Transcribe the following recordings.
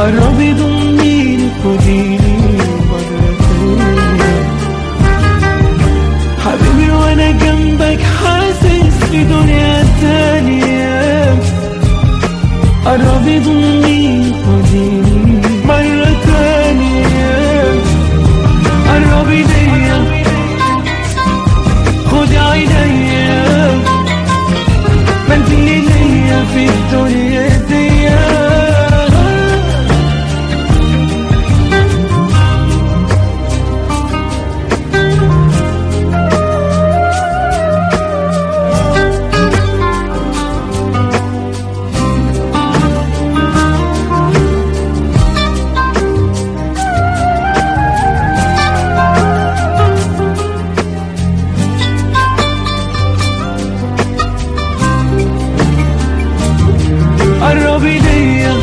قربي ضميني خديني مرة تانية حبيبي، وانا جنبك حاسس بدنيا تانية. قربي ضميني خديني مرة تانية، قربي ليا خدي عينيا، ما انت اللي ليا في الدنيا دي. قربي ليا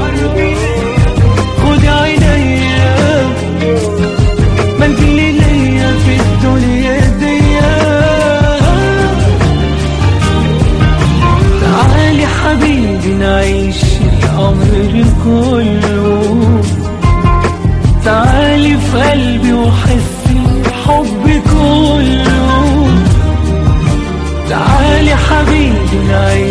خدي عينيا، ما انت اللي ليا في الدنيا دي. تعالي حبيبي نعيش الأمر كله، تعالي في قلبي وحسي الحب كله. تعالي حبيبي نعيش